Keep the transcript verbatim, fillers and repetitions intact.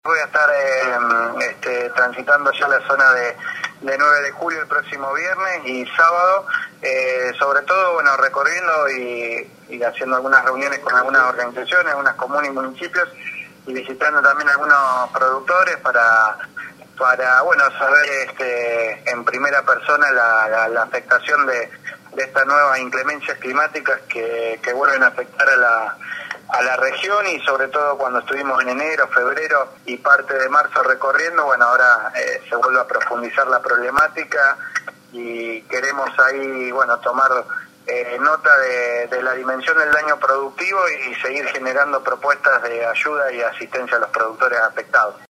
Voy a estar eh, este, transitando ya la zona de, de nueve de julio el próximo viernes y sábado, eh, sobre todo bueno recorriendo y, y haciendo algunas reuniones con algunas organizaciones, algunas comunas y municipios, y visitando también algunos productores para para bueno saber este, en primera persona la, la, la afectación de, de estas nuevas inclemencias climáticas que, que vuelven a afectar a la a la región, y sobre todo cuando estuvimos en enero, febrero y parte de marzo recorriendo, bueno, ahora eh, se vuelve a profundizar la problemática y queremos ahí, bueno, tomar eh, nota de, de la dimensión del daño productivo y seguir generando propuestas de ayuda y asistencia a los productores afectados.